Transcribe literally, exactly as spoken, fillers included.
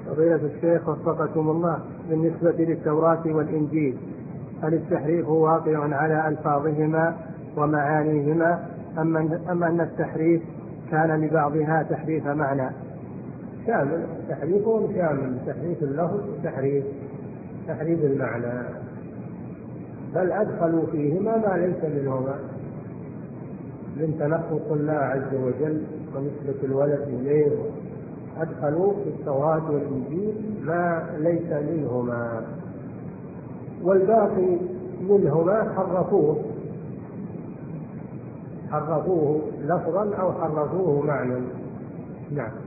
فضيلة الشيخ وفقكم الله، بالنسبة للتوراة والإنجيل هل التحريف واقع على ألفاظهما ومعانيهما أم أن التحريف كان لبعضها تحريف معنى؟ شامل، تحريفهم شامل، تحريف اللفظ وتحريف تحريف المعنى، بل أدخلوا فيهما ما ليس منهما من تنقص الله عز وجل ونسبة الولد إليه، أدخلوا في التوراة والإنجيل ما ليس منهما، والباقي منهما حرفوه حرفوه لفظا أو حرفوه معنى. نعم.